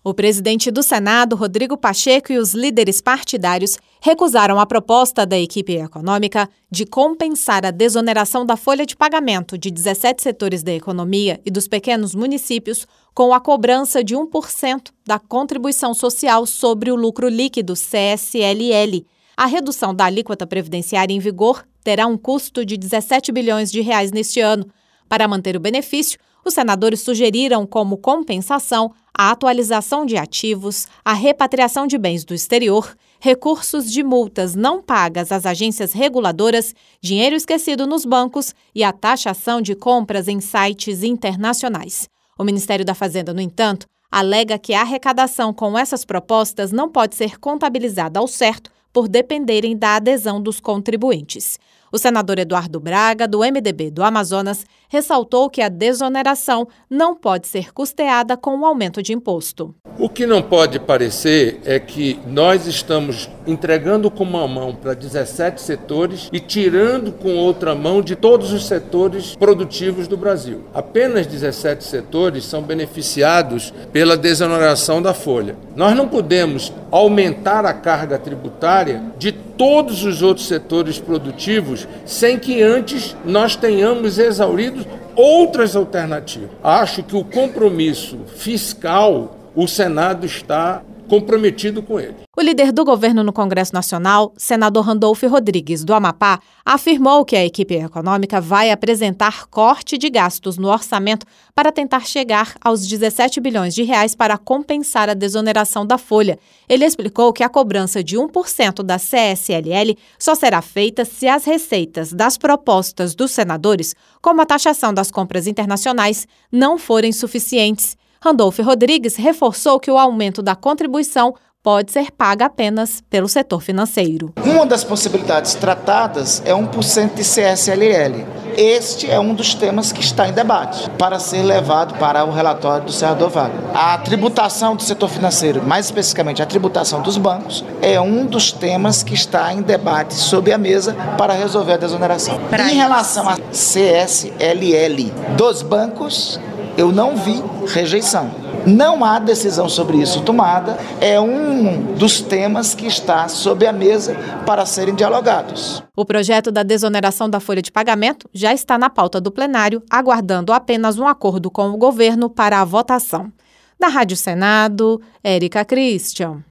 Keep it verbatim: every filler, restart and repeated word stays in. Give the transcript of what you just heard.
O presidente do Senado, Rodrigo Pacheco, e os líderes partidários recusaram a proposta da equipe econômica de compensar a desoneração da folha de pagamento de dezessete setores da economia e dos pequenos municípios com a cobrança de um por cento da contribuição social sobre o lucro líquido C S L L. A redução da alíquota previdenciária em vigor terá um custo de dezessete bilhões de reais neste ano. Para manter o benefício, os senadores sugeriram como compensação a atualização de ativos, a repatriação de bens do exterior, recursos de multas não pagas às agências reguladoras, dinheiro esquecido nos bancos e a taxação de compras em sites internacionais. O Ministério da Fazenda, no entanto, alega que a arrecadação com essas propostas não pode ser contabilizada ao certo por dependerem da adesão dos contribuintes. O senador Eduardo Braga, do M D B do Amazonas, ressaltou que a desoneração não pode ser custeada com o aumento de imposto. O que não pode parecer é que nós estamos entregando com uma mão para dezessete setores e tirando com outra mão de todos os setores produtivos do Brasil. Apenas dezessete setores são beneficiados pela desoneração da folha. Nós não podemos aumentar a carga tributária de todos os outros setores produtivos sem que antes nós tenhamos exaurido outras alternativas. Acho que o compromisso fiscal, o Senado está comprometido com ele. O líder do governo no Congresso Nacional, senador Randolfo Rodrigues, do Amapá, afirmou que a equipe econômica vai apresentar corte de gastos no orçamento para tentar chegar aos dezessete bilhões de reais para compensar a desoneração da folha. Ele explicou que a cobrança de um por cento da C S L L só será feita se as receitas das propostas dos senadores, como a taxação das compras internacionais, não forem suficientes. Randolfo Rodrigues reforçou que o aumento da contribuição pode ser paga apenas pelo setor financeiro. Uma das possibilidades tratadas é um por cento de C S L L. Este é um dos temas que está em debate para ser levado para o relatório do senador Wagner. A tributação do setor financeiro, mais especificamente a tributação dos bancos, é um dos temas que está em debate sob a mesa para resolver a desoneração. Em relação a C S L L dos bancos, eu não vi rejeição. Não há decisão sobre isso tomada, é um dos temas que está sob a mesa para serem dialogados. O projeto da desoneração da folha de pagamento já está na pauta do plenário, aguardando apenas um acordo com o governo para a votação. Da Rádio Senado, Érica Christian.